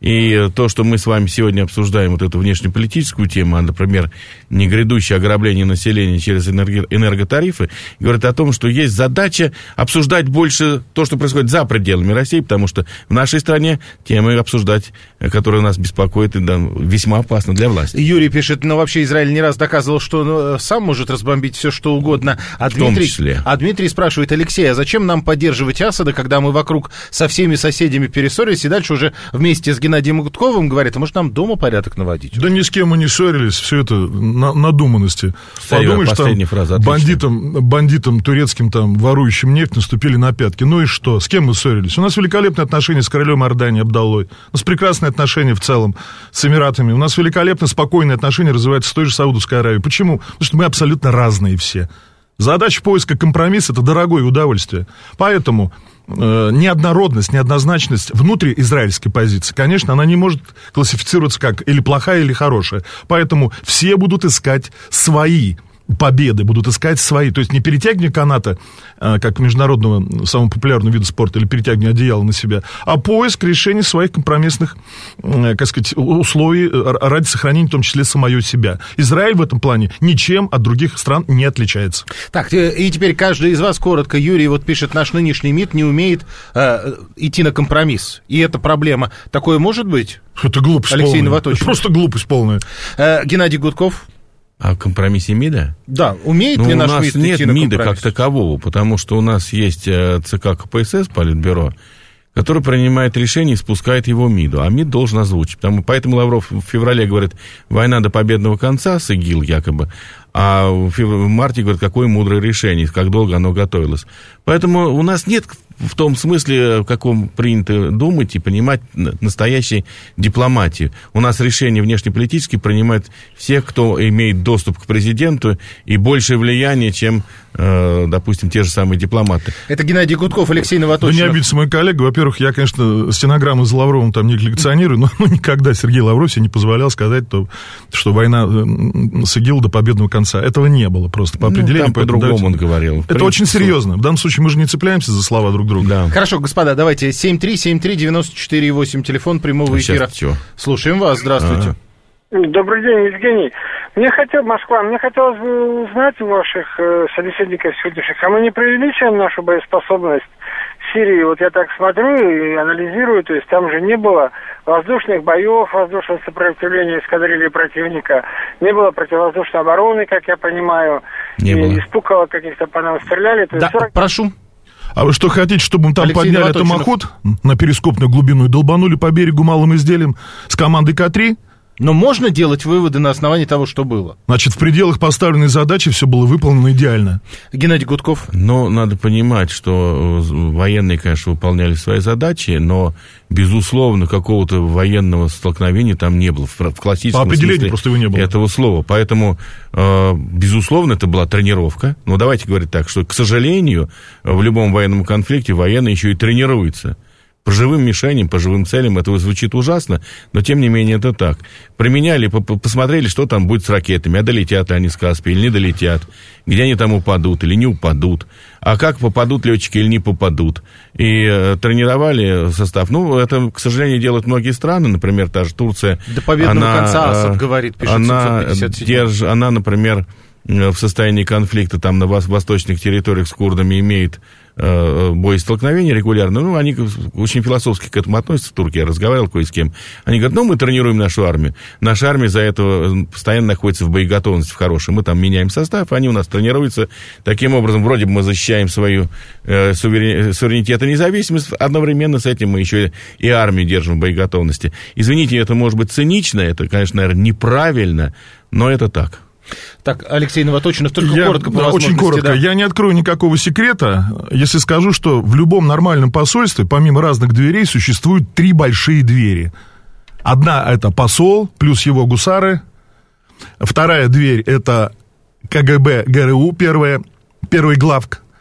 И то, что мы с вами сегодня обсуждаем вот эту внешнеполитическую тему, а, например, не грядущее ограбление населения через энерго- энерготарифы, говорит о том, что есть задача обсуждать больше то, что происходит за пределами России, потому что в нашей стране темы обсуждать, которые нас беспокоят, да, весьма опасно для власти. Юрий пишет, ну вообще Израиль не раз доказывал, что ну, сам может разбомбить все, что угодно. А в Дмитрий, том числе. А Дмитрий спрашивает, Алексей, а зачем нам поддерживать Асада, когда мы вокруг со всеми соседями перессорились, и дальше уже вместе с Геннадием Гудковым говорит, а может нам дома порядок наводить? Да ни с кем мы не ссорились, все это на, надуманности. Кстати, подумаешь, там фраза, бандитам, бандитам турецким, там, ворующим нефть наступили на пятки. Ну и что? С кем мы ссорились? У нас великолепные отношения с королем Иордании Абдаллой. У нас прекрасные отношения в целом с Эмиратами. У нас великолепно спокойные отношения развиваются с той же Саудовской Аравией. Почему? Потому что мы абсолютно разные все. Задача поиска компромисса – это дорогое удовольствие. Поэтому э, неоднородность, неоднозначность внутриизраильской позиции, конечно, она не может классифицироваться как или плохая, или хорошая. Поэтому все будут искать свои победы, будут искать свои. То есть не перетягивание каната, как международного самого популярного вида спорта, или перетягивание одеяла на себя, а поиск решения своих компромиссных, как сказать, условий ради сохранения в том числе самого себя. Израиль в этом плане ничем от других стран не отличается. Так, и теперь каждый из вас коротко. Юрий вот пишет, наш нынешний МИД не умеет э, идти на компромисс. И это проблема. Такое может быть? Это глупость Алексей полная. Новоточный. Это просто глупость полная. Э, Геннадий Гудков. О компромиссе МИДа? Да, умеет ну, ли наш МИД идти на компромисс? У нас нет МИДа как такового, потому что у нас есть ЦК КПСС, Политбюро, который принимает решение и спускает его МИДу, а МИД должен озвучить. Потому, поэтому Лавров в феврале говорит, война до победного конца с ИГИЛ якобы, а в, фев... в марте говорит, какое мудрое решение, как долго оно готовилось. Поэтому у нас нет в том смысле, в каком принято думать и понимать настоящей дипломатии. У нас решения внешнеполитические принимают все, кто имеет доступ к президенту и большее влияние, чем, э, допустим, те же самые дипломаты. Это Геннадий Гудков, Алексей Новоточный. Да не обидится мой коллега. Во-первых, я, конечно, стенограммы за Лавровым там не коллекционирую, но ну, никогда Сергей Лавров себе не позволял сказать, то, что война с ИГИЛ до победного конца. Этого не было просто по определению. Ну, там по-другому он говорил. Это очень серьезно. В данном случае мы же не цепляемся за слова друг друга. Да. Хорошо, господа, давайте семь три семь три девяносто четыре восемь, телефон прямого эфира. Слушаем вас, здравствуйте. А-а. Добрый день, Евгений. Мне хотел, Москва, мне хотелось бы узнать у ваших э, собеседников сегодняшних, а мы не преувеличиваем нашу боеспособность в Сирии? Вот я так смотрю и анализирую, то есть там же не было воздушных боев, воздушного сопротивления эскадрильи противника, не было противовоздушной обороны, как я понимаю, не и было. из Пукова каких-то по нам стреляли. То да, есть сорок... прошу. А вы что, хотите, чтобы мы там Алексей подняли Новоточный. томоход на перископную глубину и долбанули по берегу малым изделием с командой К три? Но можно делать выводы на основании того, что было? Значит, в пределах поставленной задачи все было выполнено идеально. Геннадий Гудков. Но надо понимать, что военные, конечно, выполняли свои задачи, но, безусловно, какого-то военного столкновения там не было. В классическом По определению смысле просто его не было. этого слова. Поэтому, э, безусловно, это была тренировка. Но давайте говорить так, что, к сожалению, в любом военном конфликте военные еще и тренируются. По живым мишеням, по живым целям, это звучит ужасно, но тем не менее это так. Применяли, посмотрели, что там будет с ракетами, а долетят ли они с Каспия или не долетят, где они там упадут или не упадут, а как попадут летчики или не попадут. И э, тренировали состав. Ну, это, к сожалению, делают многие страны, например, та же Турция. До победного она, конца Асад говорит, пишет она, семьсот пятьдесят семь. держ, она, например, в состоянии конфликта там на восточных территориях с курдами имеет э, боестолкновения регулярно. Ну, они очень философски к этому относятся в Турции. Я разговаривал кое с кем. Они говорят, ну, мы тренируем нашу армию. Наша армия за это постоянно находится в боеготовности в хорошей. Мы там меняем состав, они у нас тренируются. Таким образом, вроде бы мы защищаем свою э, суверен... суверенитет и независимость. Одновременно с этим мы еще и армию держим в боеготовности. Извините, это может быть цинично, это, конечно, наверное, неправильно, но это так. Так, Алексей Новоточный, только Я, коротко по да, возможности. очень коротко. Да. Я не открою никакого секрета, если скажу, что в любом нормальном посольстве, помимо разных дверей, существуют три большие двери. Одна – это посол, плюс его гусары. Вторая дверь – это КГБ ГРУ, первая, первый главк.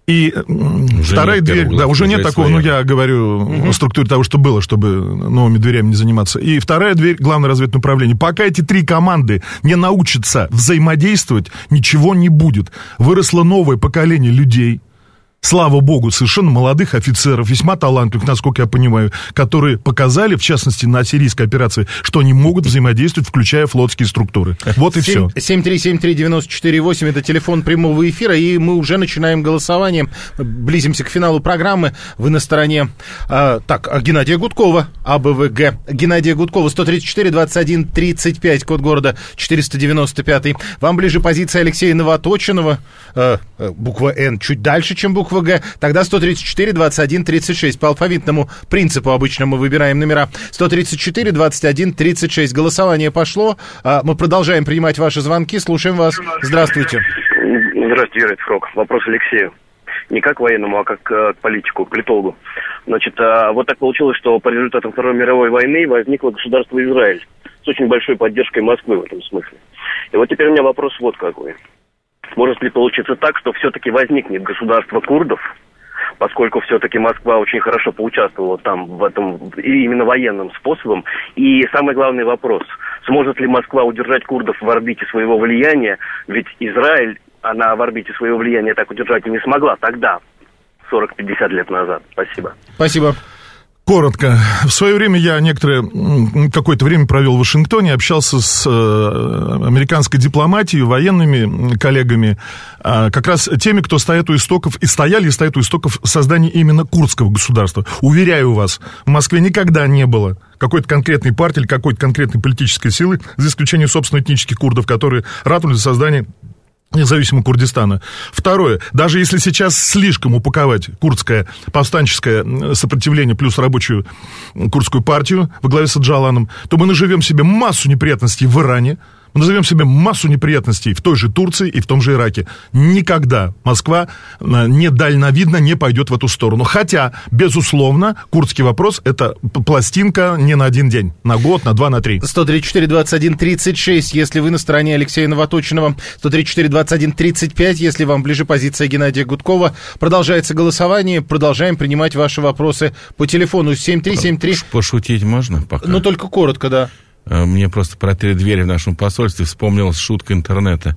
И уже вторая дверь, глаз, да, уже нет такого, своя. Ну, я говорю угу. о структуре того, что было, чтобы новыми дверями не заниматься. И вторая дверь, главное разведывательное управление. Пока эти три команды не научатся взаимодействовать, ничего не будет. Выросло новое поколение людей, слава богу, совершенно молодых офицеров, весьма талантливых, насколько я понимаю, которые показали, в частности, на сирийской операции, что они могут взаимодействовать, включая флотские структуры. Вот и все. семь три семь три девять четыре восемь это телефон прямого эфира, и мы уже начинаем голосование. Близимся к финалу программы. Вы на стороне а, так, Геннадия Гудкова, АБВГ. Геннадия Гудкова, сто тридцать четыре двадцать один тридцать пять, код города четыреста девяносто пять. Вам ближе позиция Алексея Новоточенова, а, буква Н чуть дальше, чем буква ВГ, тогда сто тридцать четыре двадцать один тридцать шесть. По алфавитному принципу обычно мы выбираем номера. сто тридцать четыре двадцать один тридцать шесть. Голосование пошло. Мы продолжаем принимать ваши звонки. Слушаем вас. Здравствуйте. Здравствуйте, Юрий Фрок. Вопрос Алексею. Не как военному, а как к политику, к политологу. Значит, вот так получилось, что по результатам Второй мировой войны возникло государство Израиль с очень большой поддержкой Москвы в этом смысле. И вот теперь у меня вопрос вот какой. Может ли получиться так, что все-таки возникнет государство курдов, поскольку все-таки Москва очень хорошо поучаствовала там в этом именно военным способом. И самый главный вопрос, сможет ли Москва удержать курдов в орбите своего влияния, ведь Израиль, она в орбите своего влияния так удержать и не смогла тогда, сорок-пятьдесят лет назад. Спасибо. Спасибо. Коротко. В свое время я некоторое, какое-то время провел в Вашингтоне, общался с э, американской дипломатией, военными коллегами, э, как раз теми, кто стоят у истоков, и стояли и стоят у истоков создания именно курдского государства. Уверяю вас, в Москве никогда не было какой-то конкретной партии или какой-то конкретной политической силы, за исключением, собственно, этнических курдов, которые ратовали за создание независимого Курдистана. Второе. Даже если сейчас слишком упаковать курдское повстанческое сопротивление плюс рабочую курдскую партию во главе с Оджаланом, то мы наживем себе массу неприятностей в Иране, мы назовем себе массу неприятностей в той же Турции и в том же Ираке. Никогда Москва не дальновидно не пойдет в эту сторону. Хотя, безусловно, курдский вопрос — это пластинка не на один день. На год, на два, на три. сто тридцать четыре двадцать один тридцать шесть, если вы на стороне Алексея Новоточенова. сто тридцать четыре двадцать один тридцать пять, если вам ближе позиция Геннадия Гудкова. Продолжается голосование. Продолжаем принимать ваши вопросы по телефону семь три семь три. Пошутить можно пока? Ну, только коротко, да. Мне просто про три двери в нашем посольстве вспомнилась шутка интернета.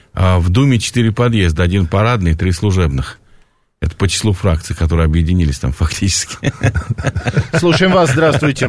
В Думе четыре подъезда, один парадный, три служебных. Это по числу фракций, которые объединились там фактически. Слушаем вас, здравствуйте.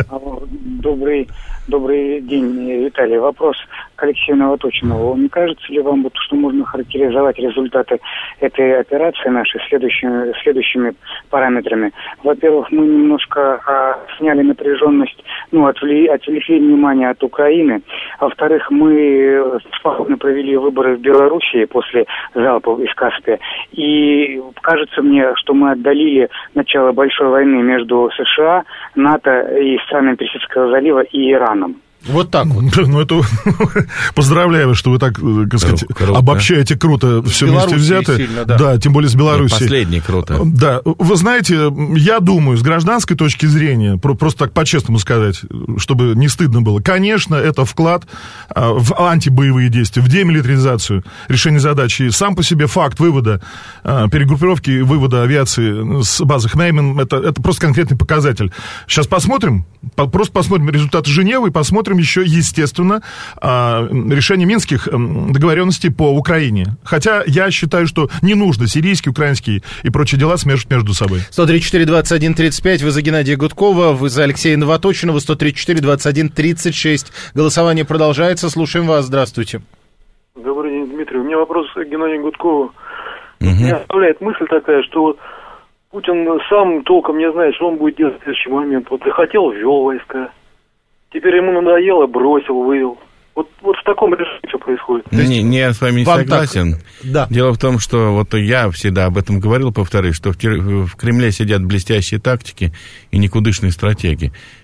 Добрый, добрый день, Виталий. Вопрос к Алексею Новоточинову. Не кажется ли вам, что можно характеризовать результаты этой операции нашей следующими, следующими параметрами? Во-первых, мы немножко а, сняли напряженность, ну, отвлекли, отвлекли внимание от Украины. Во-вторых, мы спокойно провели выборы в Белоруссии после залпов из Каспия. И кажется мне, что мы отдалили начало большой войны между США, НАТО и странами Персидского залива и Ираном. Вот так вот. Ну, это... Поздравляю, что вы так, так сказать, круто, обобщаете круто все вместе взято. Сильно, да. Да, тем более с Белоруссией. Последний круто. Да, вы знаете, я думаю, с гражданской точки зрения, просто так по-честному сказать, чтобы не стыдно было, конечно, это вклад в антибоевые действия, в демилитаризацию, решение задачи. И сам по себе факт вывода, перегруппировки, вывода авиации с базы Хмеймим, это, это просто конкретный показатель. Сейчас посмотрим, просто посмотрим результаты Женевы и посмотрим еще, естественно, решение минских договоренностей по Украине. Хотя я считаю, что не нужно сирийские, украинские и прочие дела смешивать между собой. сто тридцать четыре двадцать один тридцать пять, вы за Геннадия Гудкова, вы за Алексея Новоточенова, сто тридцать четыре двадцать один тридцать шесть. Голосование продолжается, слушаем вас, здравствуйте. Добрый день, Дмитрий. У меня вопрос к Геннадию Гудкову. Угу. Меня оставляет мысль такая, что Путин сам толком не знает, что он будет делать в следующий момент. Вот захотел, ввел войска. Теперь ему надоело, бросил, вывел. Вот, вот в таком режиме все происходит. Не, не, я с вами не согласен. Так... Да. Дело в том, что вот я всегда об этом говорил, повторюсь, что в, в Кремле сидят блестящие тактики и никудышные стратеги.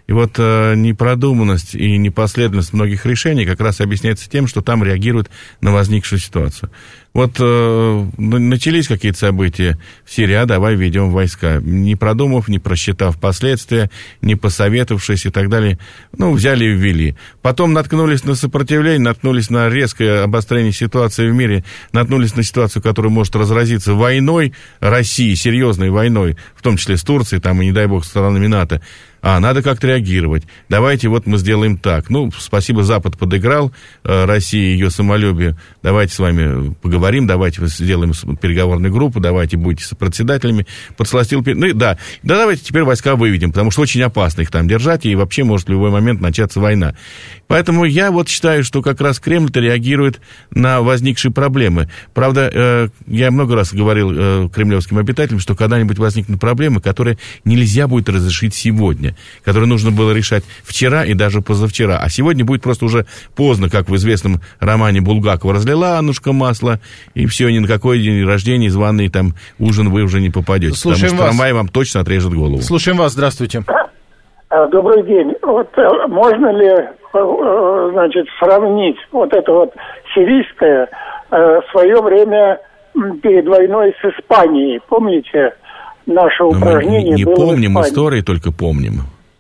И вот э, непродуманность и непоследовательность многих решений как раз объясняется тем, что там реагируют на возникшую ситуацию. Вот э, начались какие-то события в Сирии, а давай введем войска. Не продумав, не просчитав последствия, не посоветовавшись и так далее. Ну, взяли и ввели. Потом наткнулись на сопротивление, наткнулись на резкое обострение ситуации в мире, наткнулись на ситуацию, которая может разразиться войной России, серьезной войной, в том числе с Турцией, там, и, не дай бог, с странами НАТО. А, надо как-то реагировать. Давайте вот мы сделаем так. Ну, спасибо, Запад подыграл, э, России, ее самолюбие. Давайте с вами поговорим, давайте сделаем переговорную группу, давайте будьте сопредседателями. Подсластил... Ну, да, да, давайте теперь войска выведем, потому что очень опасно их там держать, и вообще может в любой момент начаться война. Поэтому я вот считаю, что как раз Кремль-то реагирует на возникшие проблемы. Правда, э, я много раз говорил э, кремлевским обитателям, что когда-нибудь возникнут проблемы, которые нельзя будет разрешить сегодня, которые нужно было решать вчера и даже позавчера. А сегодня будет просто уже поздно, как в известном романе Булгакова «Разлила Аннушка масло», и все, ни на какой день рождения, званый там ужин вы уже не попадете. Слушаем потому что вас. трамвай вам точно отрежет голову. Слушаем вас, здравствуйте. Добрый день. Вот можно ли, значит, сравнить вот это вот сирийское в свое время перед войной с Испанией? Помните, наше упражнение мы не было помним истории, только помним.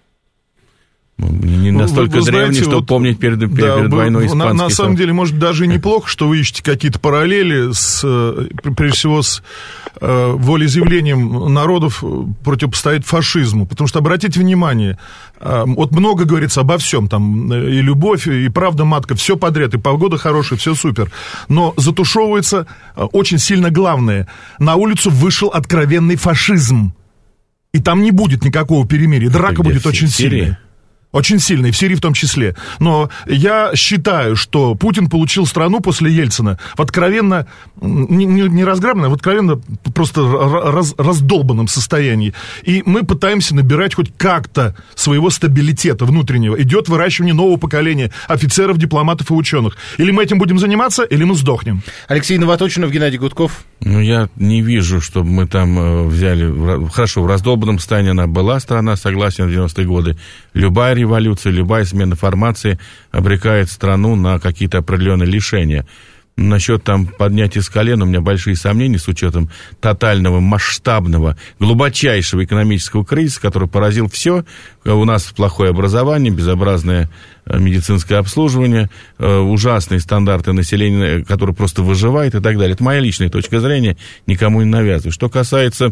Не настолько вы, вы древний, знаете, чтобы вот, помнить перед, перед да, войной испанской. На, на самом деле, может, даже неплохо, что вы ищете какие-то параллели, с, прежде всего, с э, волеизъявлением народов противопостоять фашизму. Потому что, обратите внимание, э, вот много говорится обо всем, там, и любовь, и правда матка, все подряд, и погода хорошая, все супер. Но затушевывается очень сильно главное. На улицу вышел откровенный фашизм. И там не будет никакого перемирия. Драка будет очень сильная. Очень сильный, в Сирии в том числе. Но я считаю, что Путин получил страну после Ельцина в откровенно, не, не, не разграбленном, в откровенно просто раз, раздолбанном состоянии. И мы пытаемся набирать хоть как-то своего стабилитета внутреннего. Идет выращивание нового поколения офицеров, дипломатов и ученых. Или мы этим будем заниматься, или мы сдохнем. Алексей Новоточинов, Геннадий Гудков. Ну, я не вижу, чтобы мы там э, взяли... Хорошо, в раздолбанном состоянии она была страна, согласен, в девяностые годы. Любая революция, любая смена формации обрекает страну на какие-то определенные лишения. Насчет там поднятия с колен у меня большие сомнения с учетом тотального, масштабного, глубочайшего экономического кризиса, который поразил все. У нас плохое образование, безобразное медицинское обслуживание, ужасные стандарты населения, которые просто выживает и так далее. Это моя личная точка зрения, никому не навязываю. Что касается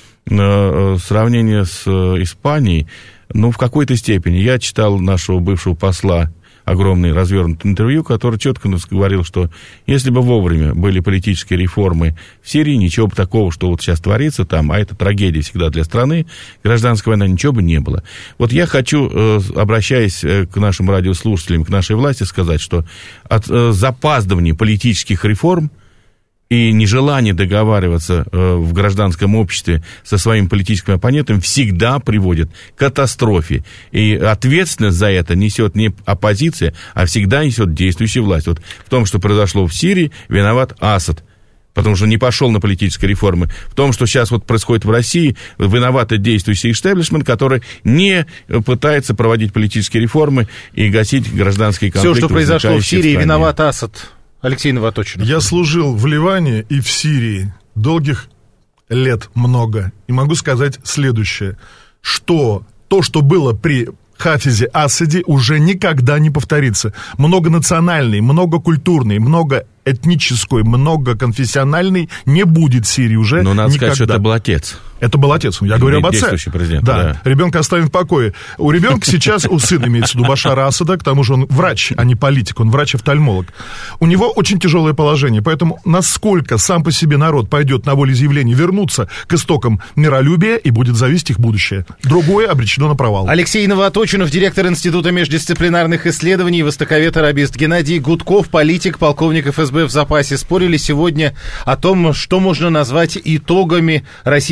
сравнения с Испанией, ну, в какой-то степени. Я читал нашего бывшего посла огромное развернутое интервью, который четко говорил, что если бы вовремя были политические реформы в Сирии, ничего бы такого, что вот сейчас творится там, а это трагедия всегда для страны, гражданская война, ничего бы не было. Вот я хочу, обращаясь к нашим радиослушателям, к нашей власти, сказать, что от запаздывания политических реформ и нежелание договариваться э, в гражданском обществе со своим политическим оппонентом всегда приводит к катастрофе. И ответственность за это несет не оппозиция, а всегда несет действующая власть. Вот в том, что произошло в Сирии, виноват Асад, потому что не пошел на политические реформы. В том, что сейчас вот происходит в России, виноват действующий истеблишмент, который не пытается проводить политические реформы и гасить гражданские конфликты. Все, что произошло в Сирии, в виноват Асад. Алексей Новоточинов. Я служил в Ливане и в Сирии долгих лет много. И могу сказать следующее, что то, что было при Хафизе Асаде, уже никогда не повторится. Многонациональный, многокультурный, многоэтнический, многоконфессиональный не будет Сирии уже никогда. Но надо сказать, что это был отец. Это был отец, я говорю об отце. Президент, да. да. Ребенка оставим в покое. У ребенка сейчас, у сына имеется в виду Башара Асада, к тому же он врач, а не политик, он врач-офтальмолог. У него очень тяжелое положение, поэтому насколько сам по себе народ пойдет на волеизъявление вернуться к истокам миролюбия, и будет зависеть их будущее. Другое обречено на провал. Алексей Новоточинов, директор Института междисциплинарных исследований, востоковед-арабист. Геннадий Гудков, политик, полковник эф эс бэ в запасе. Спорили сегодня о том, что можно назвать итогами российской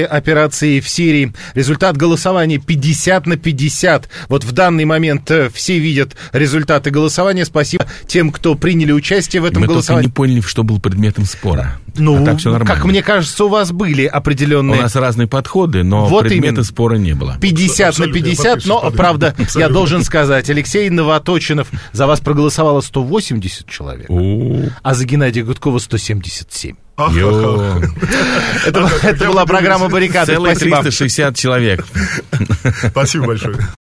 операции в Сирии. Результат голосования пятьдесят на пятьдесят. Вот в данный момент все видят результаты голосования. Спасибо тем, кто приняли участие в этом Мы голосовании. Мы только не поняли, что был предметом спора. Ну, а так все нормально. Как мне кажется, у вас были определенные... У нас разные подходы, но вот предмета именно. спора не было. пятьдесят на пятьдесят, но, подойдет. Правда, абсолютно. Я должен сказать, Алексей Новоточинов, за вас проголосовало сто восемьдесят человек, О-о-о. а за Геннадия Гудкова сто семьдесят семь. Йо. Это была программа «Баррикады». Целых триста шестьдесят человек. Спасибо большое.